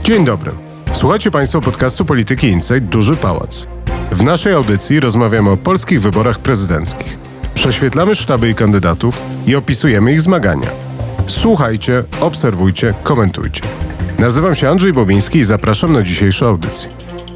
Dzień dobry. Słuchacie Państwo podcastu Polityki Insight Duży Pałac. W naszej audycji rozmawiamy o polskich wyborach prezydenckich. Prześwietlamy sztaby i kandydatów i opisujemy ich zmagania. Słuchajcie, obserwujcie, komentujcie. Nazywam się Andrzej Bobiński i zapraszam na dzisiejszą audycję.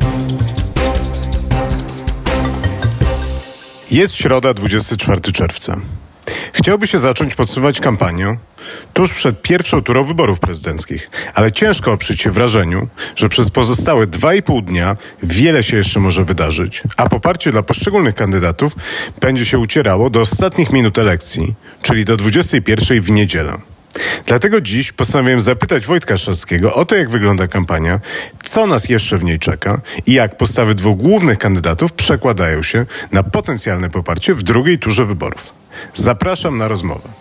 Jest środa, 24 czerwca. Chciałby się zacząć podsumować kampanię tuż przed pierwszą turą wyborów prezydenckich, ale ciężko oprzeć się wrażeniu, że przez pozostałe 2,5 dnia wiele się jeszcze może wydarzyć, a poparcie dla poszczególnych kandydatów będzie się ucierało do ostatnich minut elekcji, czyli do 21 w niedzielę. Dlatego dziś postanowiłem zapytać Wojtka Szaszkiego o to, jak wygląda kampania, co nas jeszcze w niej czeka i jak postawy dwóch głównych kandydatów przekładają się na potencjalne poparcie w drugiej turze wyborów. Zapraszam na rozmowę.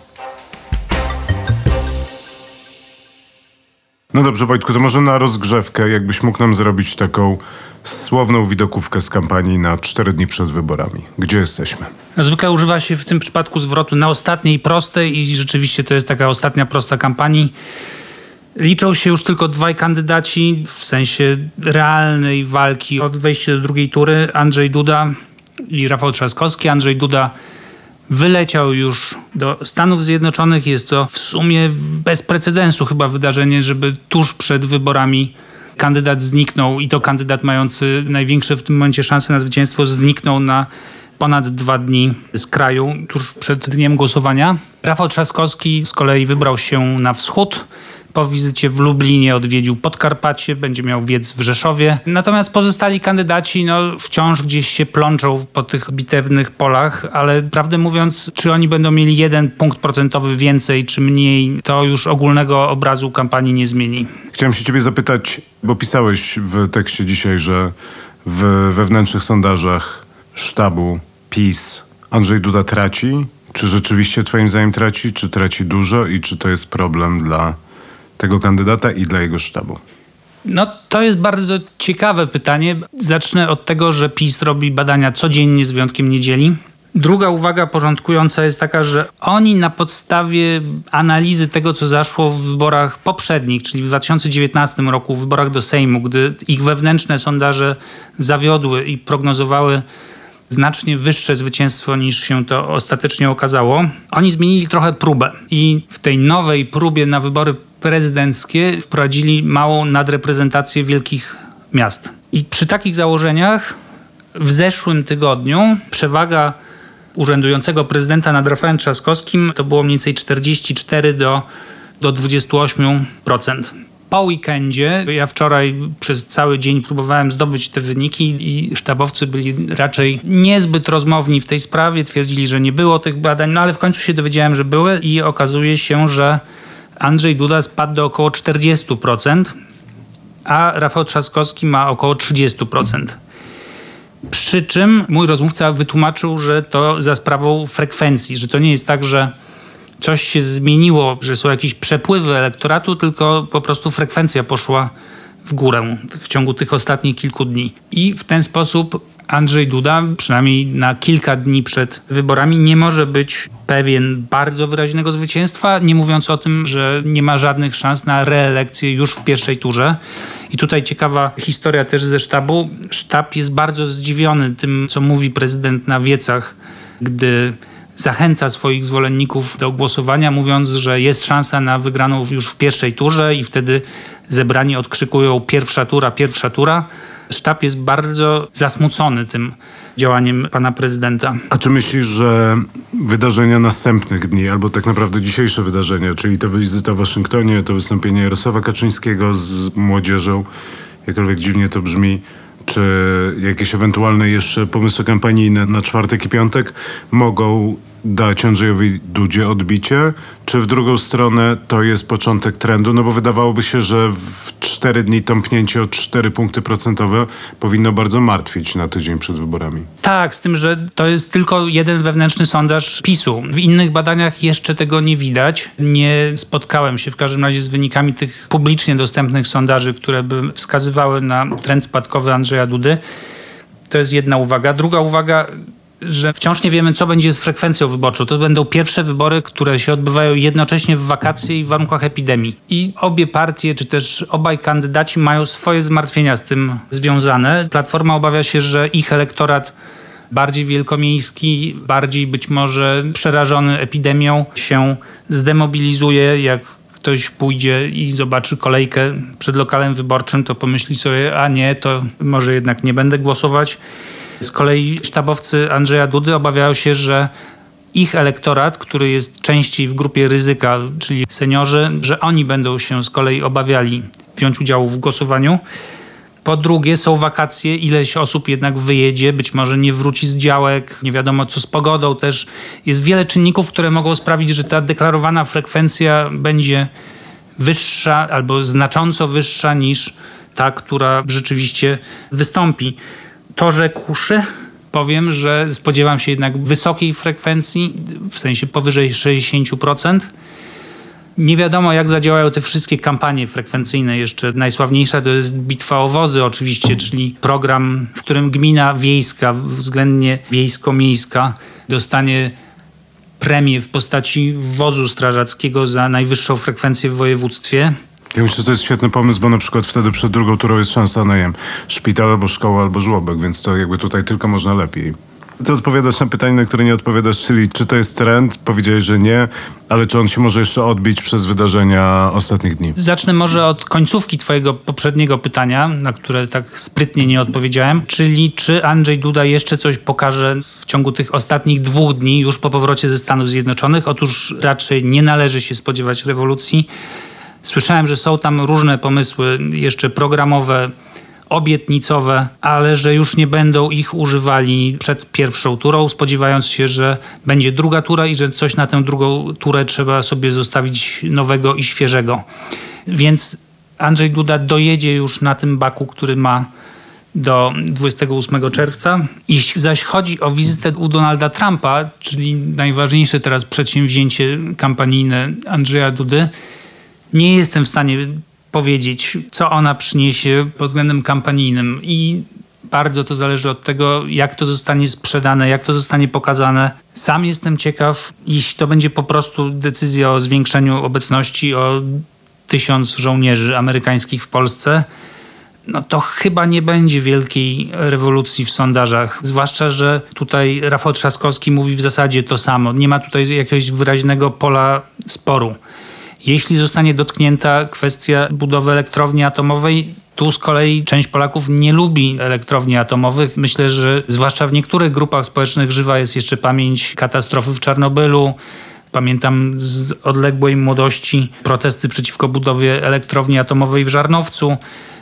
No dobrze, Wojtku, to może na rozgrzewkę, jakbyś mógł nam zrobić taką słowną widokówkę z kampanii na 4 dni przed wyborami. Gdzie jesteśmy? Zwykle używa się w tym przypadku zwrotu na ostatniej prostej i rzeczywiście to jest taka ostatnia prosta kampanii. Liczą się już tylko dwaj kandydaci w sensie realnej walki od wejścia do drugiej tury. Andrzej Duda i Rafał Trzaskowski. Andrzej Duda wyleciał już do Stanów Zjednoczonych. Jest to w sumie bez precedensu chyba wydarzenie, żeby tuż przed wyborami kandydat zniknął i to kandydat mający największe w tym momencie szanse na zwycięstwo zniknął na ponad 2 dni z kraju tuż przed dniem głosowania. Rafał Trzaskowski z kolei wybrał się na wschód. Po wizycie w Lublinie odwiedził Podkarpacie, będzie miał wiec w Rzeszowie. Natomiast pozostali kandydaci wciąż gdzieś się plączą po tych bitewnych polach, ale prawdę mówiąc, czy oni będą mieli 1 punkt procentowy więcej czy mniej, to już ogólnego obrazu kampanii nie zmieni. Chciałem się ciebie zapytać, bo pisałeś w tekście dzisiaj, że w wewnętrznych sondażach sztabu PiS Andrzej Duda traci. Czy rzeczywiście twoim zdaniem traci? Czy traci dużo i czy to jest problem dla tego kandydata i dla jego sztabu? To jest bardzo ciekawe pytanie. Zacznę od tego, że PiS robi badania codziennie z wyjątkiem niedzieli. Druga uwaga porządkująca jest taka, że oni na podstawie analizy tego, co zaszło w wyborach poprzednich, czyli w 2019 roku, w wyborach do Sejmu, gdy ich wewnętrzne sondaże zawiodły i prognozowały znacznie wyższe zwycięstwo niż się to ostatecznie okazało, oni zmienili trochę próbę i w tej nowej próbie na wybory prezydenckie wprowadzili małą nadreprezentację wielkich miast. I przy takich założeniach w zeszłym tygodniu przewaga urzędującego prezydenta nad Rafałem Trzaskowskim to było mniej więcej 44 do 28%. Po weekendzie, ja wczoraj przez cały dzień próbowałem zdobyć te wyniki i sztabowcy byli raczej niezbyt rozmowni w tej sprawie, twierdzili, że nie było tych badań, ale w końcu się dowiedziałem, że były i okazuje się, że Andrzej Duda spadł do około 40%, a Rafał Trzaskowski ma około 30%. Przy czym mój rozmówca wytłumaczył, że to za sprawą frekwencji, że to nie jest tak, że coś się zmieniło, że są jakieś przepływy elektoratu, tylko po prostu frekwencja poszła w górę w ciągu tych ostatnich kilku dni. I w ten sposób Andrzej Duda, przynajmniej na kilka dni przed wyborami, nie może być pewien bardzo wyraźnego zwycięstwa, nie mówiąc o tym, że nie ma żadnych szans na reelekcję już w pierwszej turze. I tutaj ciekawa historia też ze sztabu. Sztab jest bardzo zdziwiony tym, co mówi prezydent na wiecach, gdy zachęca swoich zwolenników do głosowania, mówiąc, że jest szansa na wygraną już w pierwszej turze i wtedy zebrani odkrzykują pierwsza tura. Sztab jest bardzo zasmucony tym działaniem pana prezydenta. A czy myślisz, że wydarzenia następnych dni, albo tak naprawdę dzisiejsze wydarzenia, czyli ta wizyta w Waszyngtonie, to wystąpienie Jarosława Kaczyńskiego z młodzieżą, jakkolwiek dziwnie to brzmi, czy jakieś ewentualne jeszcze pomysły kampanijne na czwartek i piątek mogą dać Andrzejowi Dudzie odbicie, czy w drugą stronę to jest początek trendu? No bo wydawałoby się, że w 4 dni tąpnięcie o 4 punkty procentowe powinno bardzo martwić na tydzień przed wyborami. Tak, z tym, że to jest tylko jeden wewnętrzny sondaż PiS-u. W innych badaniach jeszcze tego nie widać. Nie spotkałem się w każdym razie z wynikami tych publicznie dostępnych sondaży, które by wskazywały na trend spadkowy Andrzeja Dudy. To jest jedna uwaga. Druga uwaga, że wciąż nie wiemy, co będzie z frekwencją wyborczą. To będą pierwsze wybory, które się odbywają jednocześnie w wakacje i w warunkach epidemii. I obie partie, czy też obaj kandydaci mają swoje zmartwienia z tym związane. Platforma obawia się, że ich elektorat bardziej wielkomiejski, bardziej być może przerażony epidemią się zdemobilizuje, jak ktoś pójdzie i zobaczy kolejkę przed lokalem wyborczym, to pomyśli sobie, a nie, to może jednak nie będę głosować. Z kolei sztabowcy Andrzeja Dudy obawiają się, że ich elektorat, który jest częściej w grupie ryzyka, czyli seniorzy, że oni będą się z kolei obawiali wziąć udziału w głosowaniu. Po drugie, są wakacje, ileś osób jednak wyjedzie, być może nie wróci z działek, nie wiadomo co z pogodą też. Jest wiele czynników, które mogą sprawić, że ta deklarowana frekwencja będzie wyższa albo znacząco wyższa niż ta, która rzeczywiście wystąpi. To, że kuszy, powiem, że spodziewam się jednak wysokiej frekwencji, w sensie powyżej 60%. Nie wiadomo, jak zadziałają te wszystkie kampanie frekwencyjne. Jeszcze najsławniejsza to jest Bitwa o wozy oczywiście, czyli program, w którym gmina wiejska, względnie wiejsko-miejska, dostanie premię w postaci wozu strażackiego za najwyższą frekwencję w województwie. Ja myślę, że to jest świetny pomysł, bo na przykład wtedy przed drugą turą jest szansa na szpital albo szkoła albo żłobek, więc to jakby tutaj tylko można lepiej. Ty odpowiadasz na pytanie, na które nie odpowiadasz, czyli czy to jest trend? Powiedziałeś, że nie, ale czy on się może jeszcze odbić przez wydarzenia ostatnich dni? Zacznę może od końcówki twojego poprzedniego pytania, na które tak sprytnie nie odpowiedziałem, czyli czy Andrzej Duda jeszcze coś pokaże w ciągu tych ostatnich 2 dni już po powrocie ze Stanów Zjednoczonych? Otóż raczej nie należy się spodziewać rewolucji. Słyszałem, że są tam różne pomysły jeszcze programowe, obietnicowe, ale że już nie będą ich używali przed pierwszą turą, spodziewając się, że będzie druga tura i że coś na tę drugą turę trzeba sobie zostawić nowego i świeżego. Więc Andrzej Duda dojedzie już na tym baku, który ma do 28 czerwca. Jeśli zaś chodzi o wizytę u Donalda Trumpa, czyli najważniejsze teraz przedsięwzięcie kampanijne Andrzeja Dudy, nie jestem w stanie powiedzieć, co ona przyniesie pod względem kampanijnym i bardzo to zależy od tego, jak to zostanie sprzedane, jak to zostanie pokazane. Sam jestem ciekaw, jeśli to będzie po prostu decyzja o zwiększeniu obecności o 1000 żołnierzy amerykańskich w Polsce, no to chyba nie będzie wielkiej rewolucji w sondażach. Zwłaszcza, że tutaj Rafał Trzaskowski mówi w zasadzie to samo. Nie ma tutaj jakiegoś wyraźnego pola sporu. Jeśli zostanie dotknięta kwestia budowy elektrowni atomowej, tu z kolei część Polaków nie lubi elektrowni atomowych. Myślę, że zwłaszcza w niektórych grupach społecznych żywa jest jeszcze pamięć katastrofy w Czarnobylu. Pamiętam z odległej młodości protesty przeciwko budowie elektrowni atomowej w Żarnowcu.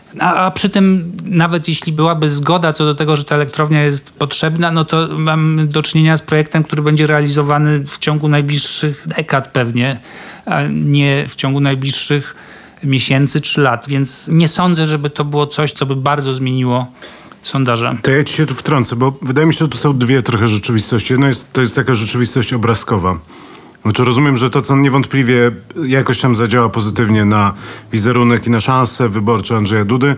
A przy tym, nawet jeśli byłaby zgoda co do tego, że ta elektrownia jest potrzebna, no to mamy do czynienia z projektem, który będzie realizowany w ciągu najbliższych dekad pewnie, a nie w ciągu najbliższych miesięcy czy lat. Więc nie sądzę, żeby to było coś, co by bardzo zmieniło sondaże. To ja ci się tu wtrącę, bo wydaje mi się, że tu są dwie trochę rzeczywistości. Jedna to jest taka rzeczywistość obrazkowa. Znaczy rozumiem, że to, co niewątpliwie jakoś tam zadziała pozytywnie na wizerunek i na szanse wyborcze Andrzeja Dudy,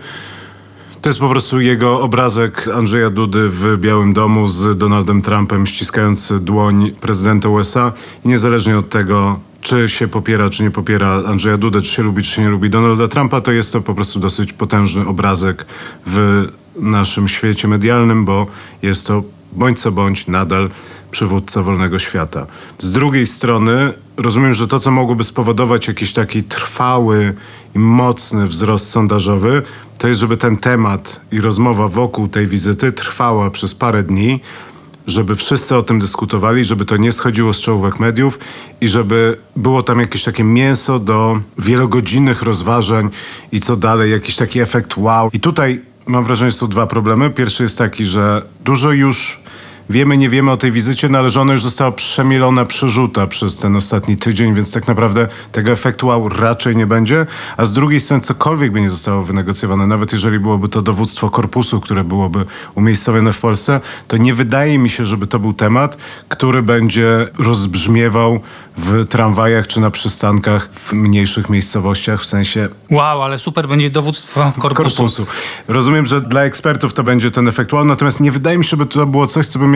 to jest po prostu jego obrazek Andrzeja Dudy w Białym Domu z Donaldem Trumpem ściskający dłoń prezydenta USA i niezależnie od tego, czy się popiera, czy nie popiera Andrzeja Dudę, czy się lubi, czy się nie lubi Donalda Trumpa, to jest to po prostu dosyć potężny obrazek w naszym świecie medialnym, bo jest to bądź co bądź nadal przywódca wolnego świata. Z drugiej strony rozumiem, że to, co mogłoby spowodować jakiś taki trwały i mocny wzrost sondażowy, to jest, żeby ten temat i rozmowa wokół tej wizyty trwała przez parę dni, żeby wszyscy o tym dyskutowali, żeby to nie schodziło z czołówek mediów i żeby było tam jakieś takie mięso do wielogodzinnych rozważań i co dalej, jakiś taki efekt wow. I tutaj mam wrażenie, że są dwa problemy. Pierwszy jest taki, że dużo już wiemy, nie wiemy o tej wizycie, no ale że ona już została przemielona, przerzuta przez ten ostatni tydzień, więc tak naprawdę tego efektu wow raczej nie będzie. A z drugiej strony cokolwiek by nie zostało wynegocjowane, nawet jeżeli byłoby to dowództwo korpusu, które byłoby umiejscowione w Polsce, to nie wydaje mi się, żeby to był temat, który będzie rozbrzmiewał w tramwajach czy na przystankach w mniejszych miejscowościach, w sensie... Wow, ale super będzie dowództwo korpusu. Rozumiem, że dla ekspertów to będzie ten efekt wow, natomiast nie wydaje mi się, żeby to było coś, co by miało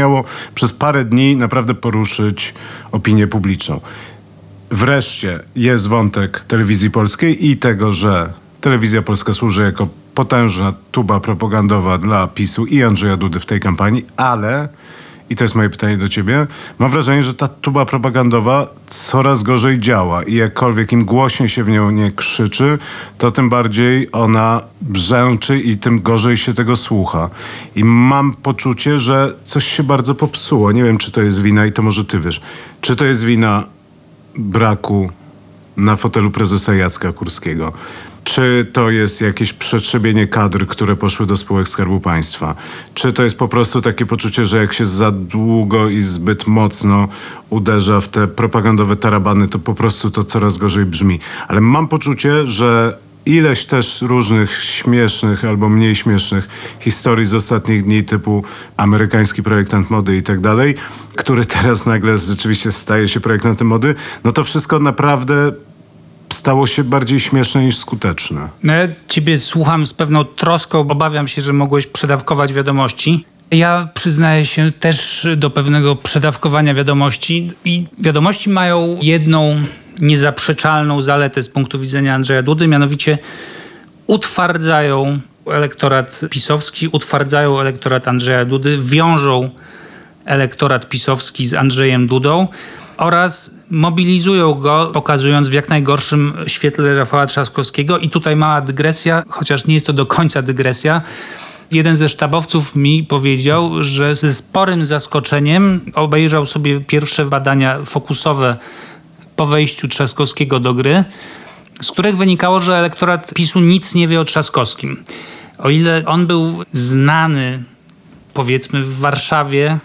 miało przez parę dni naprawdę poruszyć opinię publiczną. Wreszcie jest wątek telewizji polskiej i tego, że telewizja polska służy jako potężna tuba propagandowa dla PiS-u i Andrzeja Dudy w tej kampanii, ale, i to jest moje pytanie do ciebie, mam wrażenie, że ta tuba propagandowa coraz gorzej działa i jakkolwiek im głośniej się w nią nie krzyczy, to tym bardziej ona brzęczy i tym gorzej się tego słucha. I mam poczucie, że coś się bardzo popsuło. Nie wiem, czy to jest wina, i to może ty wiesz, czy to jest wina braku na fotelu prezesa Jacka Kurskiego. Czy to jest jakieś przetrzebienie kadr, które poszły do spółek Skarbu Państwa? Czy to jest po prostu takie poczucie, że jak się za długo i zbyt mocno uderza w te propagandowe tarabany, to po prostu to coraz gorzej brzmi. Ale mam poczucie, że ileś też różnych śmiesznych albo mniej śmiesznych historii z ostatnich dni typu amerykański projektant mody i tak dalej, który teraz nagle rzeczywiście staje się projektantem mody, no to wszystko naprawdę stało się bardziej śmieszne niż skuteczne. No ja ciebie słucham z pewną troską, obawiam się, że mogłeś przedawkować wiadomości. Ja przyznaję się też do pewnego przedawkowania wiadomości i wiadomości mają jedną niezaprzeczalną zaletę z punktu widzenia Andrzeja Dudy, mianowicie utwardzają elektorat pisowski, utwardzają elektorat Andrzeja Dudy, wiążą elektorat pisowski z Andrzejem Dudą oraz mobilizują go, pokazując w jak najgorszym świetle Rafała Trzaskowskiego. I tutaj mała dygresja, chociaż nie jest to do końca dygresja. Jeden ze sztabowców mi powiedział, że ze sporym zaskoczeniem obejrzał sobie pierwsze badania fokusowe po wejściu Trzaskowskiego do gry, z których wynikało, że elektorat PiS-u nic nie wie o Trzaskowskim. O ile on był znany, powiedzmy, w Warszawie,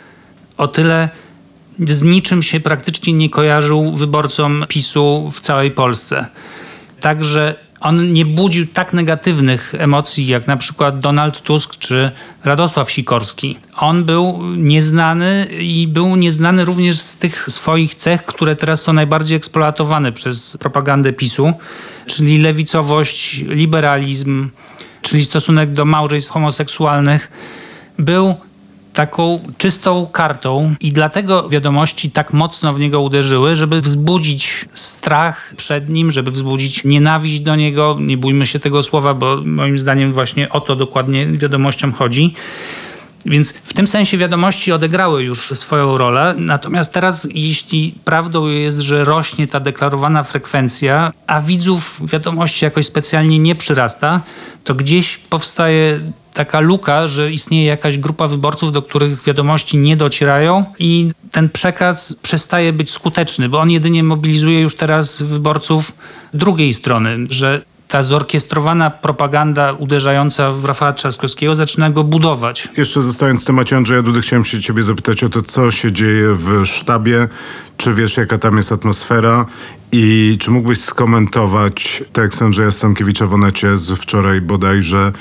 o tyle z niczym się praktycznie nie kojarzył wyborcom PiS-u w całej Polsce. Także on nie budził tak negatywnych emocji jak na przykład Donald Tusk czy Radosław Sikorski. On był nieznany i był nieznany również z tych swoich cech, które teraz są najbardziej eksploatowane przez propagandę PiS-u, czyli lewicowość, liberalizm, czyli stosunek do małżeństw homoseksualnych. Był taką czystą kartą i dlatego wiadomości tak mocno w niego uderzyły, żeby wzbudzić strach przed nim, żeby wzbudzić nienawiść do niego. Nie bójmy się tego słowa, bo moim zdaniem właśnie o to dokładnie wiadomościom chodzi. Więc w tym sensie wiadomości odegrały już swoją rolę. Natomiast teraz, jeśli prawdą jest, że rośnie ta deklarowana frekwencja, a widzów wiadomości jakoś specjalnie nie przyrasta, to gdzieś powstaje taka luka, że istnieje jakaś grupa wyborców, do których wiadomości nie docierają i ten przekaz przestaje być skuteczny, bo on jedynie mobilizuje już teraz wyborców drugiej strony, że ta zorkiestrowana propaganda uderzająca w Rafała Trzaskowskiego zaczyna go budować. Jeszcze zostając w temacie Andrzeja Dudy, chciałem się ciebie zapytać o to, co się dzieje w sztabie. Czy wiesz, jaka tam jest atmosfera? I czy mógłbyś skomentować tekst Andrzeja Stankiewicza w Onecie z wczoraj bodajże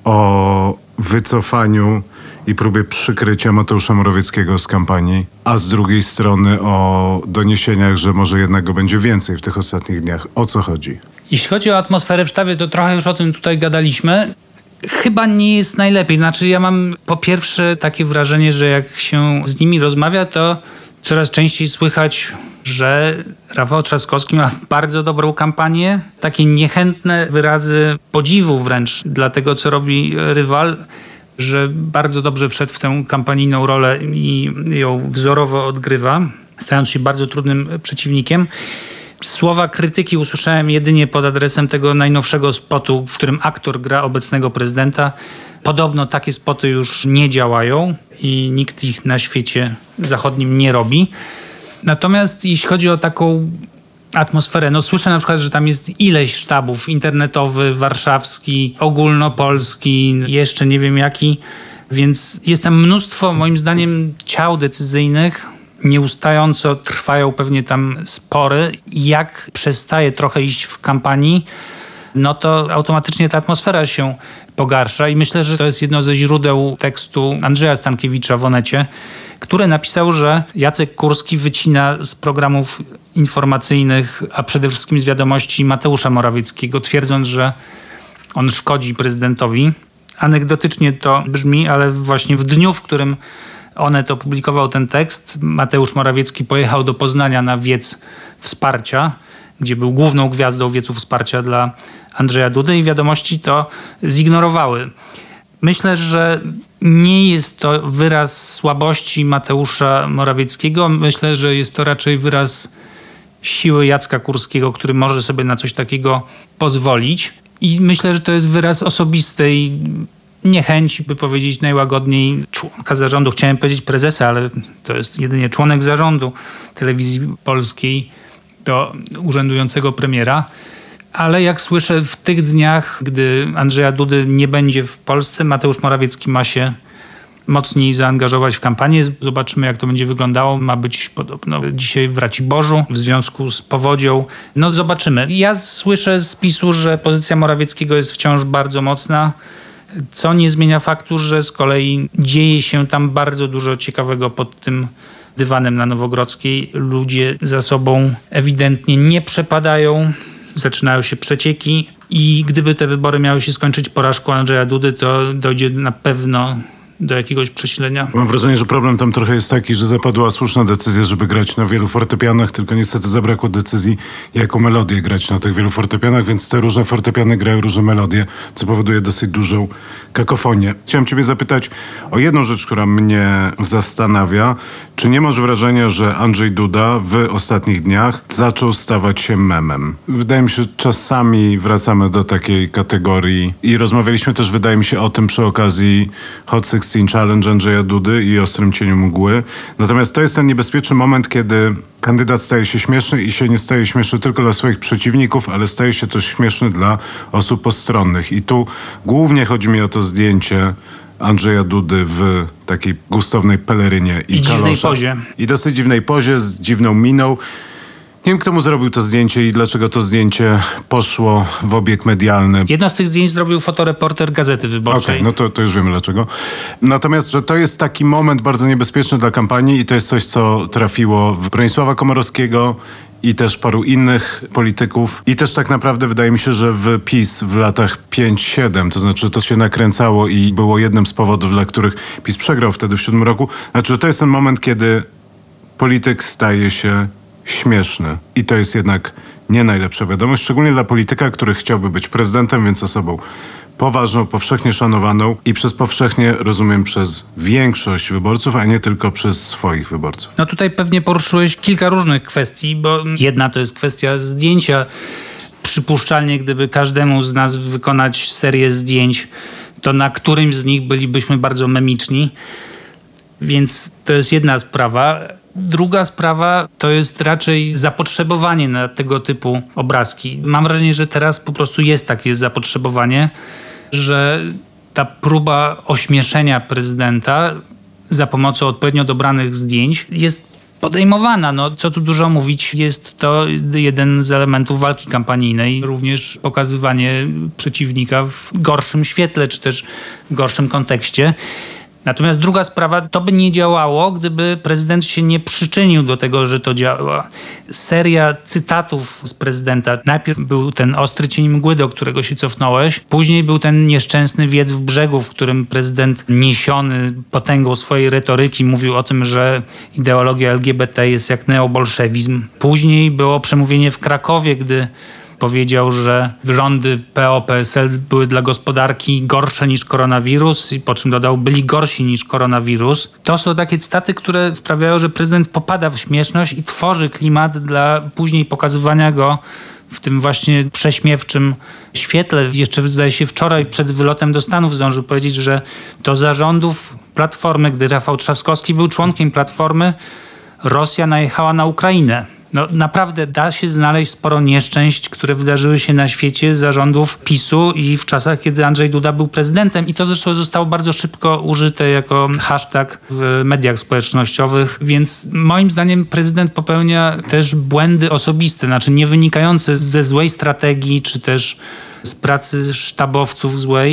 o wycofaniu i próbie przykrycia Mateusza Morawieckiego z kampanii, a z drugiej strony o doniesieniach, że może jednak go będzie więcej w tych ostatnich dniach. O co chodzi? Jeśli chodzi o atmosferę w sztabie, to trochę już o tym tutaj gadaliśmy. Chyba nie jest najlepiej. Znaczy ja mam po pierwsze takie wrażenie, że jak się z nimi rozmawia, to coraz częściej słychać, że Rafał Trzaskowski ma bardzo dobrą kampanię. Takie niechętne wyrazy podziwu wręcz dla tego, co robi rywal, że bardzo dobrze wszedł w tę kampanijną rolę i ją wzorowo odgrywa, stając się bardzo trudnym przeciwnikiem. Słowa krytyki usłyszałem jedynie pod adresem tego najnowszego spotu, w którym aktor gra obecnego prezydenta. Podobno takie spoty już nie działają i nikt ich na świecie zachodnim nie robi. Natomiast jeśli chodzi o taką atmosferę, no słyszę na przykład, że tam jest ileś sztabów, internetowy, warszawski, ogólnopolski, jeszcze nie wiem jaki, więc jest tam mnóstwo moim zdaniem ciał decyzyjnych. Nieustająco trwają pewnie tam spory. Jak przestaje trochę iść w kampanii, no to automatycznie ta atmosfera się pogarsza i myślę, że to jest jedno ze źródeł tekstu Andrzeja Stankiewicza w Onecie, który napisał, że Jacek Kurski wycina z programów informacyjnych, a przede wszystkim z wiadomości Mateusza Morawieckiego, twierdząc, że on szkodzi prezydentowi. Anegdotycznie to brzmi, ale właśnie w dniu, w którym Onet opublikował ten tekst. Mateusz Morawiecki pojechał do Poznania na wiec wsparcia, gdzie był główną gwiazdą wiecu wsparcia dla Andrzeja Dudy i Wiadomości to zignorowały. Myślę, że nie jest to wyraz słabości Mateusza Morawieckiego. Myślę, że jest to raczej wyraz siły Jacka Kurskiego, który może sobie na coś takiego pozwolić. I myślę, że to jest wyraz osobistej niechęci, by powiedzieć najłagodniej, członka zarządu. Chciałem powiedzieć prezesa, ale to jest jedynie członek zarządu Telewizji Polskiej do urzędującego premiera. Ale jak słyszę, w tych dniach, gdy Andrzeja Dudy nie będzie w Polsce, Mateusz Morawiecki ma się mocniej zaangażować w kampanię. Zobaczymy, jak to będzie wyglądało. Ma być podobno dzisiaj w Raciborzu w związku z powodzią. No zobaczymy. Ja słyszę z PiS-u, że pozycja Morawieckiego jest wciąż bardzo mocna, co nie zmienia faktu, że z kolei dzieje się tam bardzo dużo ciekawego pod tym dywanem na Nowogrodzkiej. Ludzie za sobą ewidentnie nie przepadają. Zaczynają się przecieki i gdyby te wybory miały się skończyć porażką Andrzeja Dudy, to dojdzie na pewno do jakiegoś przesilenia. Mam wrażenie, że problem tam trochę jest taki, że zapadła słuszna decyzja, żeby grać na wielu fortepianach, tylko niestety zabrakło decyzji, jaką melodię grać na tych wielu fortepianach, więc te różne fortepiany grają różne melodie, co powoduje dosyć dużą kakofonię. Chciałem ciebie zapytać o jedną rzecz, która mnie zastanawia. Czy nie masz wrażenia, że Andrzej Duda w ostatnich dniach zaczął stawać się memem? Wydaje mi się, że czasami wracamy do takiej kategorii i rozmawialiśmy też, wydaje mi się, o tym przy okazji Hot 16 Challenge Andrzeja Dudy i Ostrym cieniu mgły. Natomiast to jest ten niebezpieczny moment, kiedy kandydat staje się śmieszny i się nie staje śmieszny tylko dla swoich przeciwników, ale staje się też śmieszny dla osób postronnych. I tu głównie chodzi mi o to zdjęcie Andrzeja Dudy w takiej gustownej pelerynie i dziwnej pozie. I dosyć dziwnej pozie, z dziwną miną. Nie wiem, kto mu zrobił to zdjęcie i dlaczego to zdjęcie poszło w obieg medialny. Jedno z tych zdjęć zrobił fotoreporter Gazety Wyborczej. Okej, no to już wiemy dlaczego. Natomiast, że to jest taki moment bardzo niebezpieczny dla kampanii i to jest coś, co trafiło w Bronisława Komorowskiego i też paru innych polityków. I też tak naprawdę wydaje mi się, że w PiS w latach 5-7, to znaczy to się nakręcało i było jednym z powodów, dla których PiS przegrał wtedy w 7 roku. Znaczy, że to jest ten moment, kiedy polityk staje się śmieszny. I to jest jednak nie najlepsza wiadomość, szczególnie dla polityka, który chciałby być prezydentem, więc osobą poważną, powszechnie szanowaną i przez powszechnie rozumiem przez większość wyborców, a nie tylko przez swoich wyborców. No tutaj pewnie poruszyłeś kilka różnych kwestii, bo jedna to jest kwestia zdjęcia. Przypuszczalnie, gdyby każdemu z nas wykonać serię zdjęć, to na którymś z nich bylibyśmy bardzo memiczni. Więc to jest jedna sprawa. Druga sprawa to jest raczej zapotrzebowanie na tego typu obrazki. Mam wrażenie, że teraz po prostu jest takie zapotrzebowanie, że ta próba ośmieszenia prezydenta za pomocą odpowiednio dobranych zdjęć jest podejmowana. No, co tu dużo mówić, jest to jeden z elementów walki kampanijnej. Również pokazywanie przeciwnika w gorszym świetle, czy też w gorszym kontekście. Natomiast druga sprawa, to by nie działało, gdyby prezydent się nie przyczynił do tego, że to działa. Seria cytatów z prezydenta. Najpierw był ten ostry cień mgły, do którego się cofnąłeś. Później był ten nieszczęsny wiec w Brzegu, w którym prezydent niesiony potęgą swojej retoryki mówił o tym, że ideologia LGBT jest jak neobolszewizm. Później było przemówienie w Krakowie, gdy powiedział, że rządy PO-PSL były dla gospodarki gorsze niż koronawirus i po czym dodał, byli gorsi niż koronawirus. To są takie cytaty, które sprawiają, że prezydent popada w śmieszność i tworzy klimat dla później pokazywania go w tym właśnie prześmiewczym świetle. Jeszcze zdaje się wczoraj przed wylotem do Stanów zdążył powiedzieć, że to za rządów Platformy, gdy Rafał Trzaskowski był członkiem Platformy, Rosja najechała na Ukrainę. No naprawdę da się znaleźć sporo nieszczęść, które wydarzyły się na świecie za rządów PiS-u i w czasach, kiedy Andrzej Duda był prezydentem. I to zresztą zostało bardzo szybko użyte jako hashtag w mediach społecznościowych. Więc moim zdaniem prezydent popełnia też błędy osobiste, znaczy nie wynikające ze złej strategii, czy też z pracy sztabowców złej,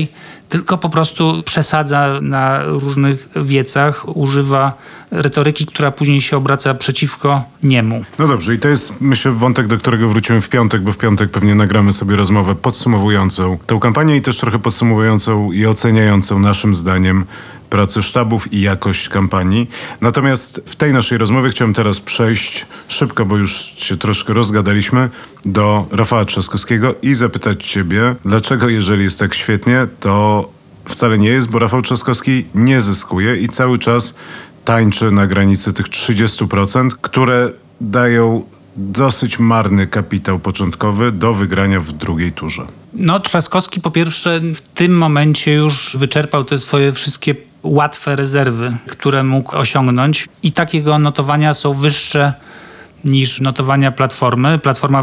tylko po prostu przesadza na różnych wiecach, używa retoryki, która później się obraca przeciwko niemu. No dobrze, i to jest, myślę, wątek, do którego wrócimy w piątek, bo w piątek pewnie nagramy sobie rozmowę podsumowującą tę kampanię i też trochę podsumowującą i oceniającą naszym zdaniem pracę sztabów i jakość kampanii. Natomiast w tej naszej rozmowie chciałem teraz przejść szybko, bo już się troszkę rozgadaliśmy, do Rafała Trzaskowskiego i zapytać ciebie, dlaczego jeżeli jest tak świetnie, to wcale nie jest, bo Rafał Trzaskowski nie zyskuje i cały czas tańczy na granicy tych 30%, które dają dosyć marny kapitał początkowy do wygrania w drugiej turze. No, Trzaskowski po pierwsze w tym momencie już wyczerpał te swoje wszystkie łatwe rezerwy, które mógł osiągnąć i takiego notowania są wyższe niż notowania Platformy. Platforma w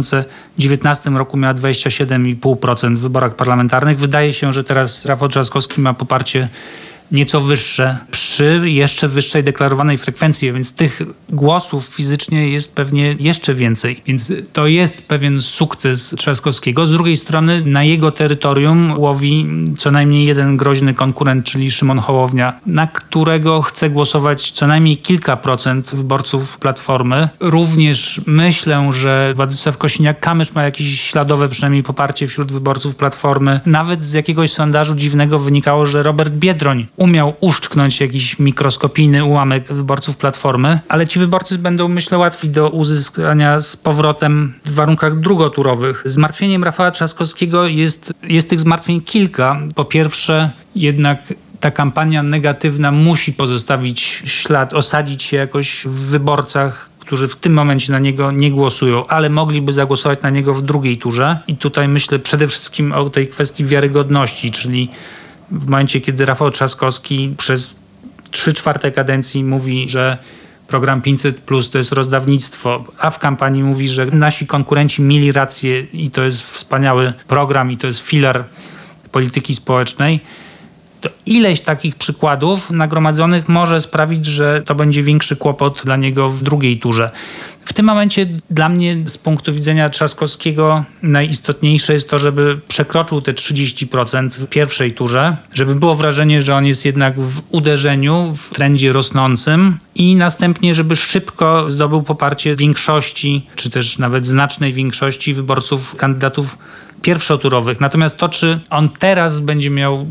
2019 roku miała 27,5% w wyborach parlamentarnych. Wydaje się, że teraz Rafał Trzaskowski ma poparcie nieco wyższe przy jeszcze wyższej deklarowanej frekwencji, więc tych głosów fizycznie jest pewnie jeszcze więcej. Więc to jest pewien sukces Trzaskowskiego. Z drugiej strony na jego terytorium łowi co najmniej jeden groźny konkurent, czyli Szymon Hołownia, na którego chce głosować co najmniej kilka procent wyborców Platformy. Również myślę, że Władysław Kosiniak-Kamysz ma jakieś śladowe przynajmniej poparcie wśród wyborców Platformy. Nawet z jakiegoś sondażu dziwnego wynikało, że Robert Biedroń umiał uszczknąć jakiś mikroskopijny ułamek wyborców Platformy, ale ci wyborcy będą, myślę, łatwi do uzyskania z powrotem w warunkach drugoturowych. Zmartwieniem Rafała Trzaskowskiego jest tych zmartwień kilka. Po pierwsze, jednak ta kampania negatywna musi pozostawić ślad, osadzić się jakoś w wyborcach, którzy w tym momencie na niego nie głosują, ale mogliby zagłosować na niego w drugiej turze. I tutaj myślę przede wszystkim o tej kwestii wiarygodności, czyli w momencie, kiedy Rafał Trzaskowski przez 3/4 kadencji mówi, że program 500+ to jest rozdawnictwo, a w kampanii mówi, że nasi konkurenci mieli rację i to jest wspaniały program i to jest filar polityki społecznej, to ileś takich przykładów nagromadzonych może sprawić, że to będzie większy kłopot dla niego w drugiej turze. W tym momencie dla mnie z punktu widzenia Trzaskowskiego najistotniejsze jest to, żeby przekroczył te 30% w pierwszej turze, żeby było wrażenie, że on jest jednak w uderzeniu, w trendzie rosnącym i następnie, żeby szybko zdobył poparcie większości, czy też nawet znacznej większości wyborców, kandydatów pierwszoturowych. Natomiast to, czy on teraz będzie miał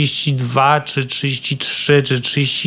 32, czy 33, czy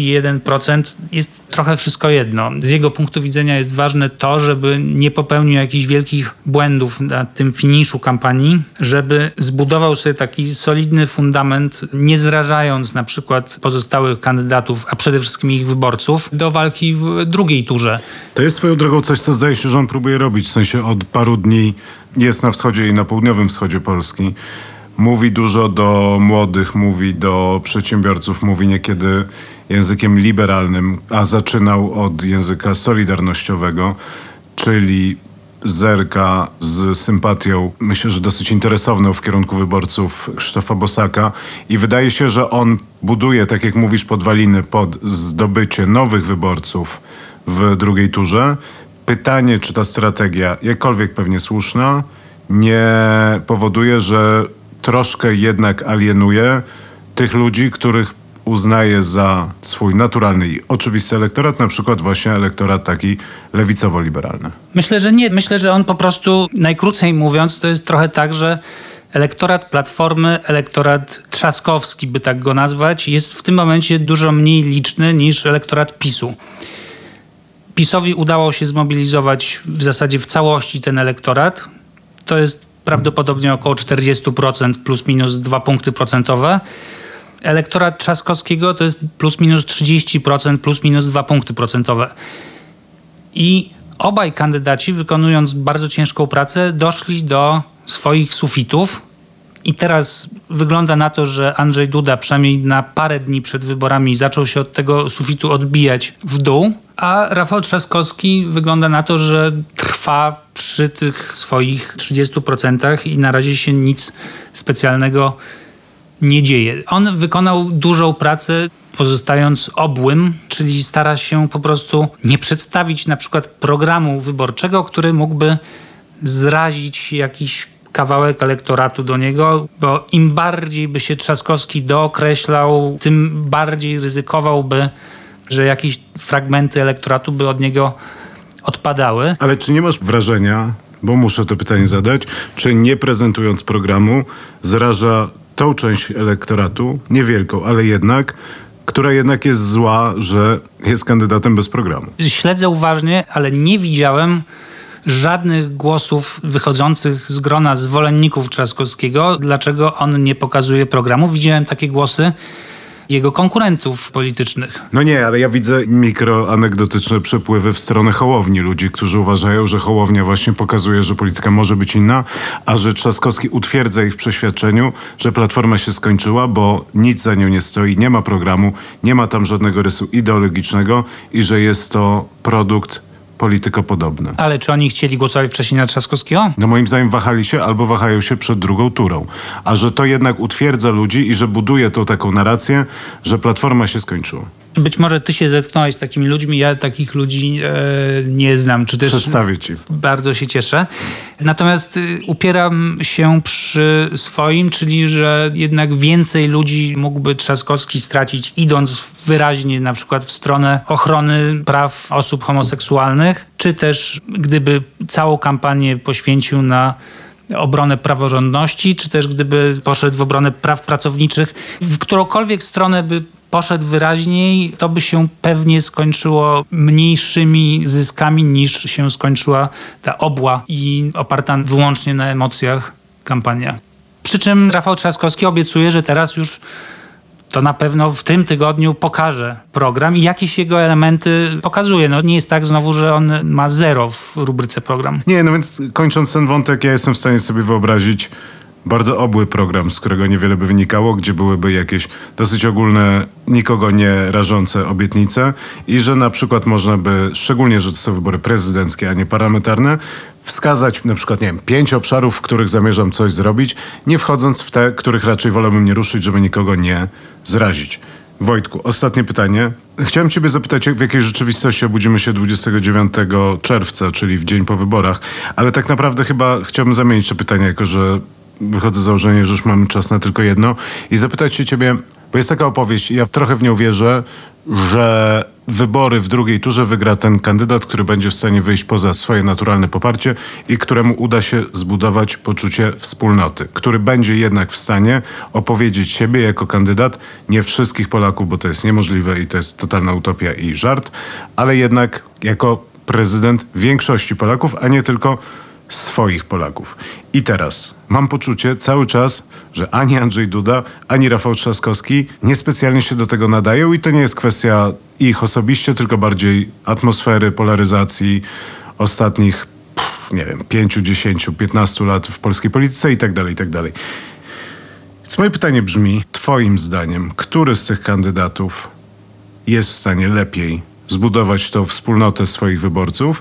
31%, jest trochę wszystko jedno. Z jego punktu widzenia jest ważne to, żeby nie popełnił jakichś wielkich błędów na tym finiszu kampanii, żeby zbudował sobie taki solidny fundament, nie zrażając na przykład pozostałych kandydatów, a przede wszystkim ich wyborców, do walki w drugiej turze. To jest swoją drogą coś, co zdaje się, że on próbuje robić. W sensie od paru dni jest na wschodzie i na południowym wschodzie Polski. Mówi dużo do młodych, mówi do przedsiębiorców, mówi niekiedy językiem liberalnym, a zaczynał od języka solidarnościowego, czyli zerka z sympatią, myślę, że dosyć interesowną w kierunku wyborców Krzysztofa Bosaka i wydaje się, że on buduje, tak jak mówisz, podwaliny pod zdobycie nowych wyborców w drugiej turze. Pytanie, czy ta strategia, jakkolwiek pewnie słuszna, nie powoduje, że troszkę jednak alienuje tych ludzi, których uznaje za swój naturalny i oczywisty elektorat, na przykład właśnie elektorat taki lewicowo-liberalny. Myślę, że nie. Myślę, że on po prostu, najkrócej mówiąc, to jest trochę tak, że elektorat Platformy, elektorat Trzaskowski, by tak go nazwać, jest w tym momencie dużo mniej liczny niż elektorat PiS-u. PiS-owi udało się zmobilizować w zasadzie w całości ten elektorat. To jest prawdopodobnie około 40% plus minus 2 punkty procentowe. Elektorat Trzaskowskiego to jest plus minus 30% plus minus 2 punkty procentowe. I obaj kandydaci, wykonując bardzo ciężką pracę, doszli do swoich sufitów. I teraz wygląda na to, że Andrzej Duda przynajmniej na parę dni przed wyborami zaczął się od tego sufitu odbijać w dół, a Rafał Trzaskowski wygląda na to, że trwa przy tych swoich 30% i na razie się nic specjalnego nie dzieje. On wykonał dużą pracę, pozostając obłym, czyli stara się po prostu nie przedstawić na przykład programu wyborczego, który mógłby zrazić jakiś kawałek elektoratu do niego, bo im bardziej by się Trzaskowski dookreślał, tym bardziej ryzykowałby, że jakieś fragmenty elektoratu by od niego odpadały. Ale czy nie masz wrażenia, bo muszę to pytanie zadać, czy nie prezentując programu zraża tą część elektoratu, niewielką, ale jednak, która jednak jest zła, że jest kandydatem bez programu? Śledzę uważnie, ale nie widziałem żadnych głosów wychodzących z grona zwolenników Trzaskowskiego, dlaczego on nie pokazuje programu. Widziałem takie głosy jego konkurentów politycznych. No nie, ale ja widzę mikroanegdotyczne przepływy w stronę Hołowni. Ludzi, którzy uważają, że Hołownia właśnie pokazuje, że polityka może być inna, a że Trzaskowski utwierdza ich w przeświadczeniu, że Platforma się skończyła, bo nic za nią nie stoi, nie ma programu, nie ma tam żadnego rysu ideologicznego i że jest to produkt politykopodobny. Ale czy oni chcieli głosować wcześniej na Trzaskowskiego? No moim zdaniem wahali się albo wahają się przed drugą turą. A że to jednak utwierdza ludzi i że buduje tą taką narrację, że Platforma się skończyła. Być może ty się zetknąłeś z takimi ludźmi, ja takich ludzi nie znam. Czy też Przedstawię ci. Bardzo się cieszę. Natomiast upieram się przy swoim, czyli że jednak więcej ludzi mógłby Trzaskowski stracić, idąc wyraźnie na przykład w stronę ochrony praw osób homoseksualnych, czy też gdyby całą kampanię poświęcił na obronę praworządności, czy też gdyby poszedł w obronę praw pracowniczych, w którąkolwiek stronę by poszedł wyraźniej, to by się pewnie skończyło mniejszymi zyskami niż się skończyła ta obła i oparta wyłącznie na emocjach kampania. Przy czym Rafał Trzaskowski obiecuje, że teraz już to na pewno w tym tygodniu pokaże program i jakieś jego elementy pokazuje. No nie jest tak znowu, że on ma 0 w rubryce program. Nie, no więc kończąc ten wątek, ja jestem w stanie sobie wyobrazić bardzo obły program, z którego niewiele by wynikało, gdzie byłyby jakieś dosyć ogólne, nikogo nie rażące obietnice i że na przykład można by, szczególnie, że to są wybory prezydenckie, a nie parlamentarne, wskazać na przykład, 5 obszarów, w których zamierzam coś zrobić, nie wchodząc w te, których raczej wolałbym nie ruszyć, żeby nikogo nie zrazić. Wojtku, ostatnie pytanie. Chciałem ciebie zapytać, w jakiej rzeczywistości obudzimy się 29 czerwca, czyli w dzień po wyborach, ale tak naprawdę chyba chciałbym zamienić to pytanie, jako że wychodzę z założenia, że już mamy czas na tylko jedno i zapytać się ciebie, bo jest taka opowieść, ja trochę w nią wierzę, że wybory w drugiej turze wygra ten kandydat, który będzie w stanie wyjść poza swoje naturalne poparcie i któremu uda się zbudować poczucie wspólnoty, który będzie jednak w stanie opowiedzieć siebie jako kandydat, nie wszystkich Polaków, bo to jest niemożliwe i to jest totalna utopia i żart, ale jednak jako prezydent większości Polaków, a nie tylko swoich Polaków. I teraz mam poczucie cały czas, że ani Andrzej Duda, ani Rafał Trzaskowski niespecjalnie się do tego nadają i to nie jest kwestia ich osobiście, tylko bardziej atmosfery, polaryzacji ostatnich, 5, 10, 15 lat w polskiej polityce i tak dalej, i tak dalej. Więc moje pytanie brzmi, twoim zdaniem, który z tych kandydatów jest w stanie lepiej zbudować tą wspólnotę swoich wyborców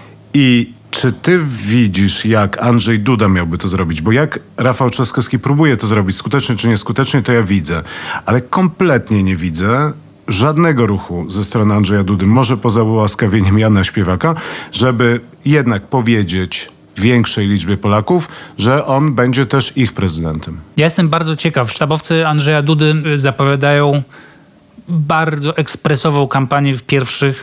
i czy ty widzisz, jak Andrzej Duda miałby to zrobić? Bo jak Rafał Trzaskowski próbuje to zrobić, skutecznie czy nieskutecznie, to ja widzę. Ale kompletnie nie widzę żadnego ruchu ze strony Andrzeja Dudy, może poza ułaskawieniem Jana Śpiewaka, żeby jednak powiedzieć większej liczbie Polaków, że on będzie też ich prezydentem. Ja jestem bardzo ciekaw. Sztabowcy Andrzeja Dudy zapowiadają bardzo ekspresową kampanię w pierwszych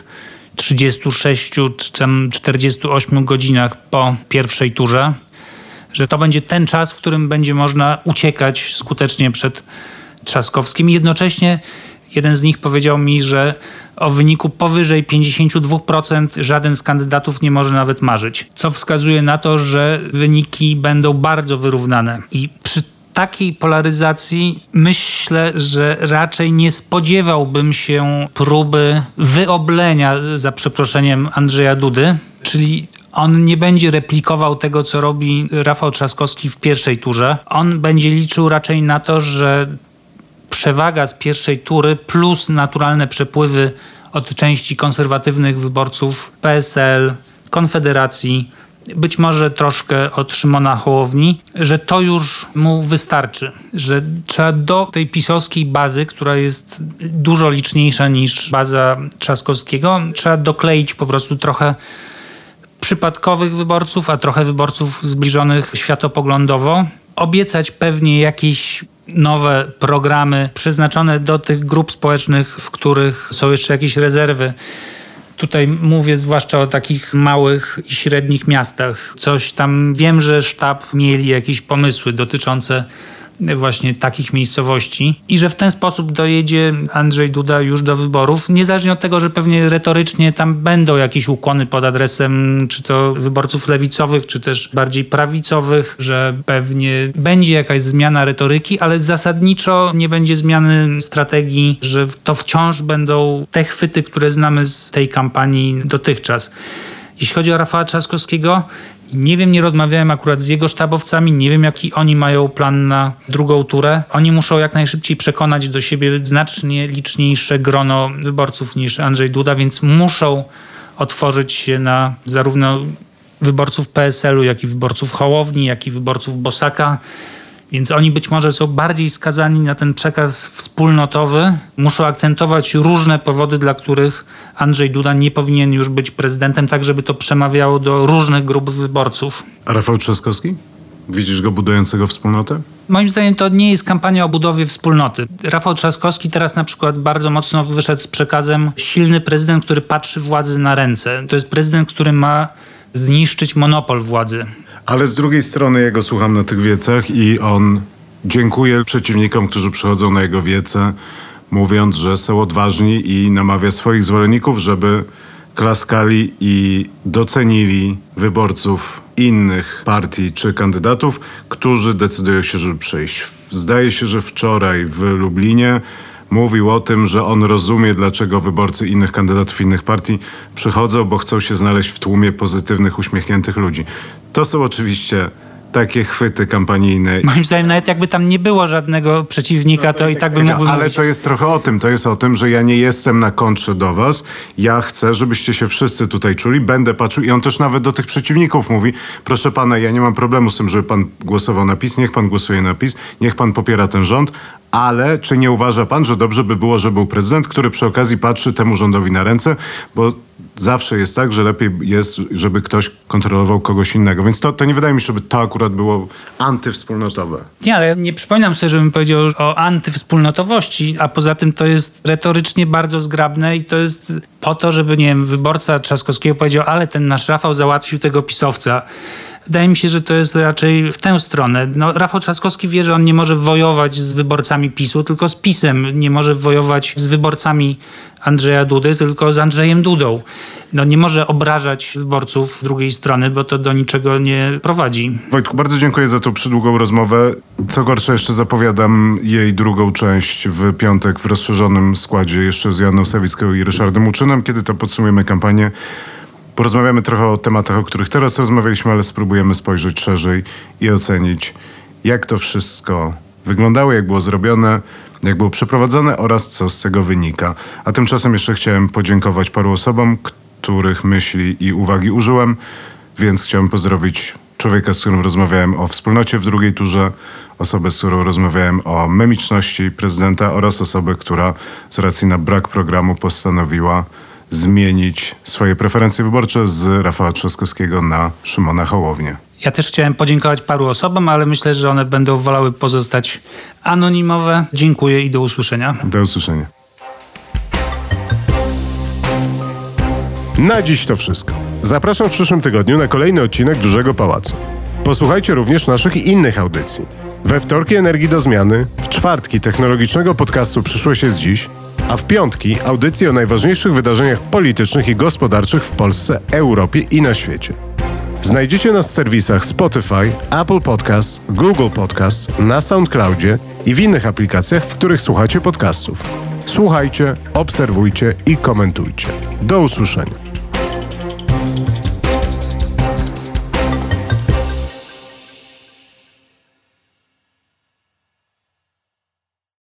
36 czy tam 48 godzinach po pierwszej turze, że to będzie ten czas, w którym będzie można uciekać skutecznie przed Trzaskowskim. I jednocześnie jeden z nich powiedział mi, że o wyniku powyżej 52% żaden z kandydatów nie może nawet marzyć. Co wskazuje na to, że wyniki będą bardzo wyrównane. I przy takiej polaryzacji myślę, że raczej nie spodziewałbym się próby wyoblenia, za przeproszeniem, Andrzeja Dudy, czyli on nie będzie replikował tego, co robi Rafał Trzaskowski w pierwszej turze. On będzie liczył raczej na to, że przewaga z pierwszej tury plus naturalne przepływy od części konserwatywnych wyborców PSL, Konfederacji, być może troszkę od Szymona Hołowni, że to już mu wystarczy, że trzeba do tej pisowskiej bazy, która jest dużo liczniejsza niż baza Trzaskowskiego, trzeba dokleić po prostu trochę przypadkowych wyborców, a trochę wyborców zbliżonych światopoglądowo. Obiecać pewnie jakieś nowe programy przeznaczone do tych grup społecznych, w których są jeszcze jakieś rezerwy. Tutaj mówię zwłaszcza o takich małych i średnich miastach. Coś tam wiem, że sztab mieli jakieś pomysły dotyczące właśnie takich miejscowości i że w ten sposób dojedzie Andrzej Duda już do wyborów, niezależnie od tego, że pewnie retorycznie tam będą jakieś ukłony pod adresem czy to wyborców lewicowych, czy też bardziej prawicowych, że pewnie będzie jakaś zmiana retoryki, ale zasadniczo nie będzie zmiany strategii, że to wciąż będą te chwyty, które znamy z tej kampanii dotychczas. Jeśli chodzi o Rafała Trzaskowskiego, nie wiem, nie rozmawiałem akurat z jego sztabowcami, nie wiem, jaki oni mają plan na drugą turę. Oni muszą jak najszybciej przekonać do siebie znacznie liczniejsze grono wyborców niż Andrzej Duda, więc muszą otworzyć się na zarówno wyborców PSL-u, jak i wyborców Hołowni, jak i wyborców Bosaka. Więc oni być może są bardziej skazani na ten przekaz wspólnotowy. Muszą akcentować różne powody, dla których Andrzej Duda nie powinien już być prezydentem, tak żeby to przemawiało do różnych grup wyborców. A Rafał Trzaskowski? Widzisz go budującego wspólnotę? Moim zdaniem to nie jest kampania o budowie wspólnoty. Rafał Trzaskowski teraz na przykład bardzo mocno wyszedł z przekazem silny prezydent, który patrzy władzy na ręce. To jest prezydent, który ma zniszczyć monopol władzy. Ale z drugiej strony ja go słucham na tych wiecach i on dziękuje przeciwnikom, którzy przychodzą na jego wiece, mówiąc, że są odważni i namawia swoich zwolenników, żeby klaskali i docenili wyborców innych partii czy kandydatów, którzy decydują się, żeby przyjść. Zdaje się, że wczoraj w Lublinie mówił o tym, że on rozumie, dlaczego wyborcy innych kandydatów, innych partii przychodzą, bo chcą się znaleźć w tłumie pozytywnych, uśmiechniętych ludzi. To są oczywiście takie chwyty kampanijne. Moim zdaniem nawet jakby tam nie było żadnego przeciwnika, to i tak by mógłby Ale mówić. to jest trochę o tym. To jest o tym, że ja nie jestem na kontrze do was. Ja chcę, żebyście się wszyscy tutaj czuli. Będę patrzył i on też nawet do tych przeciwników mówi: proszę pana, ja nie mam problemu z tym, żeby pan głosował na PiS. Niech pan głosuje na PiS. Niech pan popiera ten rząd. Ale czy nie uważa pan, że dobrze by było, żeby był prezydent, który przy okazji patrzy temu rządowi na ręce? Bo zawsze jest tak, że lepiej jest, żeby ktoś kontrolował kogoś innego. Więc to nie wydaje mi się, żeby to akurat było antywspólnotowe. Nie, ale nie przypominam sobie, żebym powiedział o antywspólnotowości, a poza tym to jest retorycznie bardzo zgrabne i to jest po to, żeby, nie wiem, wyborca Trzaskowskiego powiedział: ale ten nasz Rafał załatwił tego pisowca. Wydaje mi się, że to jest raczej w tę stronę. Rafał Trzaskowski wie, że on nie może wojować z wyborcami PiS-u, tylko z PiS-em. Nie może wojować z wyborcami Andrzeja Dudy, tylko z Andrzejem Dudą. Nie może obrażać wyborców drugiej strony, bo to do niczego nie prowadzi. Wojtku, bardzo dziękuję za tą przydługą rozmowę. Co gorsza, jeszcze zapowiadam jej drugą część w piątek w rozszerzonym składzie jeszcze z Joanną Sawicką i Ryszardem Łuczynem, kiedy to podsumujemy kampanię. Porozmawiamy trochę o tematach, o których teraz rozmawialiśmy, ale spróbujemy spojrzeć szerzej i ocenić, jak to wszystko wyglądało, jak było zrobione, jak było przeprowadzone oraz co z tego wynika. A tymczasem jeszcze chciałem podziękować paru osobom, których myśli i uwagi użyłem, więc chciałem pozdrowić człowieka, z którym rozmawiałem o wspólnocie w drugiej turze, osobę, z którą rozmawiałem o memiczności prezydenta oraz osobę, która z racji na brak programu postanowiła zmienić swoje preferencje wyborcze z Rafała Trzaskowskiego na Szymona Hołownię. Ja też chciałem podziękować paru osobom, ale myślę, że one będą wolały pozostać anonimowe. Dziękuję i do usłyszenia. Do usłyszenia. Na dziś to wszystko. Zapraszam w przyszłym tygodniu na kolejny odcinek Dużego Pałacu. Posłuchajcie również naszych innych audycji. We wtorki Energii do Zmiany, w czwartki technologicznego podcastu Przyszłość jest dziś, a w piątki audycji o najważniejszych wydarzeniach politycznych i gospodarczych w Polsce, Europie i na świecie. Znajdziecie nas w serwisach Spotify, Apple Podcasts, Google Podcasts, na SoundCloudzie i w innych aplikacjach, w których słuchacie podcastów. Słuchajcie, obserwujcie i komentujcie. Do usłyszenia.